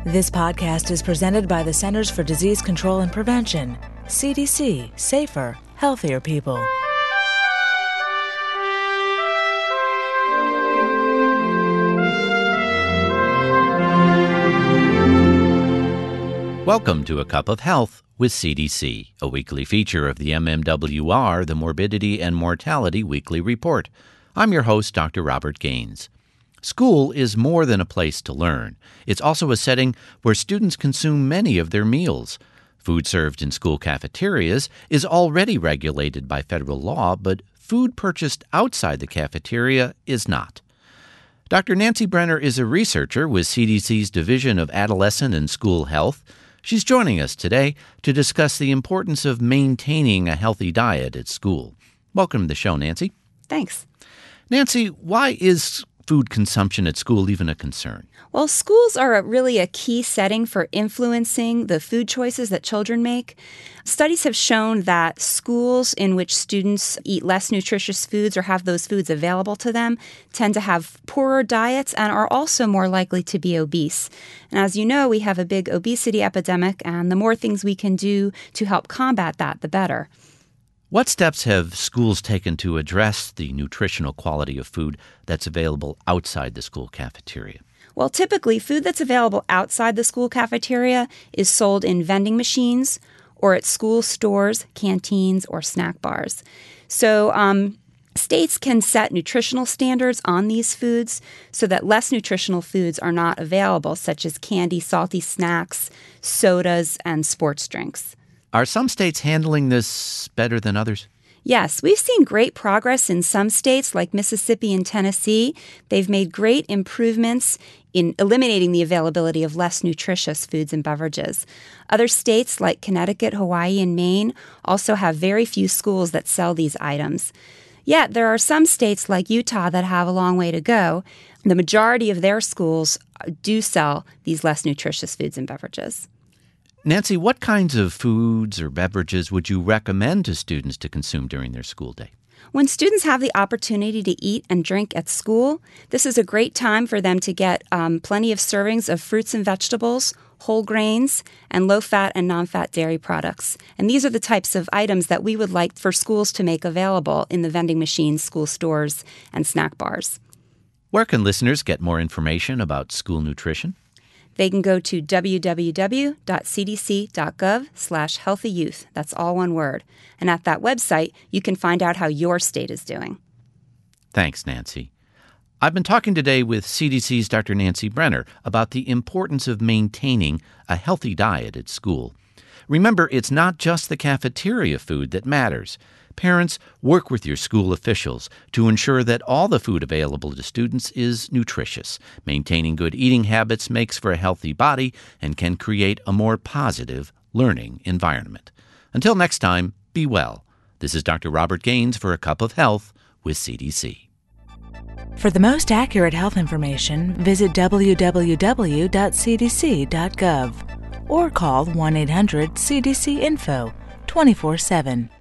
This podcast is presented by the Centers for Disease Control and Prevention. CDC. Safer, healthier people. Welcome to A Cup of Health with CDC, a weekly feature of the MMWR, the Morbidity and Mortality Weekly Report. I'm your host, Dr. Robert Gaines. School is more than a place to learn. It's also a setting where students consume many of their meals. Food served in school cafeterias is already regulated by federal law, but food purchased outside the cafeteria is not. Dr. Nancy Brenner is a researcher with CDC's Division of Adolescent and School Health. She's joining us today to discuss the importance of maintaining a healthy diet at school. Welcome to the show, Nancy. Thanks. Nancy, why is food consumption at school even a concern? Well, schools are really a key setting for influencing the food choices that children make. Studies have shown that schools in which students eat less nutritious foods or have those foods available to them tend to have poorer diets and are also more likely to be obese. And as you know, we have a big obesity epidemic, and the more things we can do to help combat that, the better. What steps have schools taken to address the nutritional quality of food that's available outside the school cafeteria? Well, typically, food that's available outside the school cafeteria is sold in vending machines or at school stores, canteens, or snack bars. So states can set nutritional standards on these foods so that less nutritional foods are not available, such as candy, salty snacks, sodas, and sports drinks. Are some states handling this better than others? Yes, we've seen great progress in some states like Mississippi and Tennessee. They've made great improvements in eliminating the availability of less nutritious foods and beverages. Other states like Connecticut, Hawaii, and Maine also have very few schools that sell these items. Yet there are some states like Utah that have a long way to go. The majority of their schools do sell these less nutritious foods and beverages. Nancy, what kinds of foods or beverages would you recommend to students to consume during their school day? When students have the opportunity to eat and drink at school, this is a great time for them to get plenty of servings of fruits and vegetables, whole grains, and low-fat and non-fat dairy products. And these are the types of items that we would like for schools to make available in the vending machines, school stores, and snack bars. Where can listeners get more information about school nutrition? They can go to www.cdc.gov/healthyyouth. That's all one word. And at that website, you can find out how your state is doing. Thanks, Nancy. I've been talking today with CDC's Dr. Nancy Brenner about the importance of maintaining a healthy diet at school. Remember, it's not just the cafeteria food that matters. Parents, work with your school officials to ensure that all the food available to students is nutritious. Maintaining good eating habits makes for a healthy body and can create a more positive learning environment. Until next time, be well. This is Dr. Robert Gaines for A Cup of Health with CDC. For the most accurate health information, visit www.cdc.gov or call 1-800-CDC-INFO 24/7.